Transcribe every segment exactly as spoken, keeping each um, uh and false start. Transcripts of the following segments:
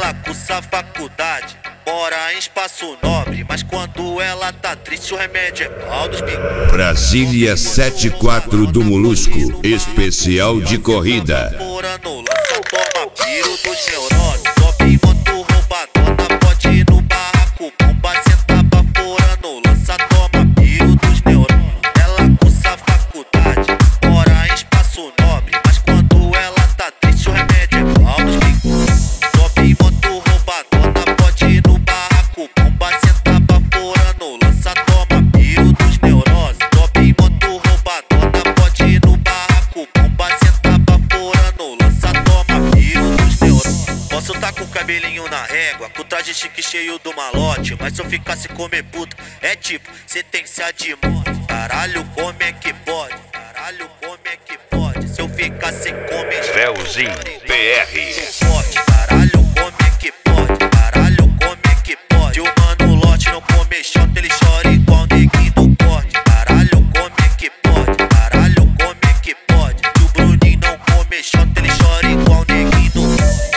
Ela cursa faculdade, mora em espaço nobre, mas quando ela tá triste o remédio é pau dos bigos. Brasília setenta e quatro do Molusco, especial de corrida. Furando lança, toma piro dos neurônios. Sobe moto roubadona, pode ir no barraco, bomba senta baforando lança, toma piro dos neurônios. Ela cursa faculdade, mora em espaço nobre, mas quando ela tá triste o remédio é pau dos bigos. Sobe moto roubadona, pode ir no barraco, bomba senta baforando lança, toma piro dos neurônios. Sobe moto roubadona, pode ir no barraco, bomba senta baforando lança, toma piro dos neurônios. Posso tá com o cabelinho na régua, com o traje chique cheio do malote, mas se eu ficasse comer puta, é tipo, cê tem que ser de morte. Caralho, como é que pode? Caralho, como é que pode? Se eu ficar sem comer, Velzinho P R. forte. Caralho, como é que pode? Caralho, como é que pode? O mano lote não come chota, ele chora igual neguinho do corte. Caralho, como é que pode? Caralho, como é que pode? Se o Bruninho não come chota, ele chora igual neguinho do corte.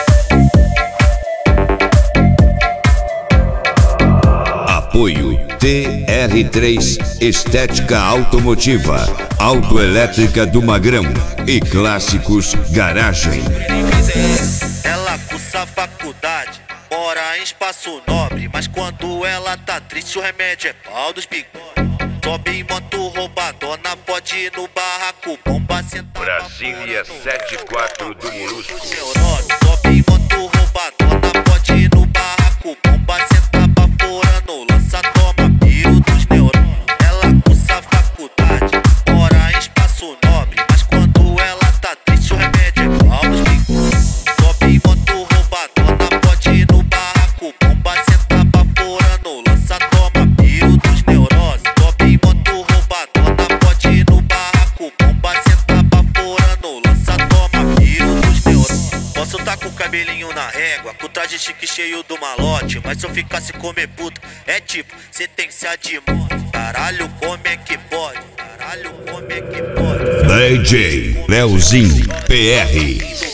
Apoio T R três Estética Automotiva, Autoelétrica do Magrão e Clássicos Garagem. Ela cursa faculdade, mora em espaço nobre, mas quando ela tá triste o remédio é pau dos bigodes. Sobe em moto roubadona, pode ir no barraco, bomba senta Brasília setenta e quatro do Molusco. Sobe em moto roubadona, pode ir no barraco, bomba senta baforando lança, toma piro dos neurônios. Ela cursa faculdade, mora em espaço nobre, mas quando ela tá triste o remédio é pau dos bigos. Sobe em moto roubadona, pode ir no barraco, bomba senta baforando lança, toma piro dos neurônios. Sobe em moto roubadona, pode ir no barraco, bomba senta baforando lança, toma piro dos neurônios. Posso tá com o cabelinho na régua, com o traje chique cheio do malote, mas se eu ficasse comer puta, é tipo, cê tem que ser de morte. Caralho, como é que pode? Caralho, como é que pode? D J Velzinho P R.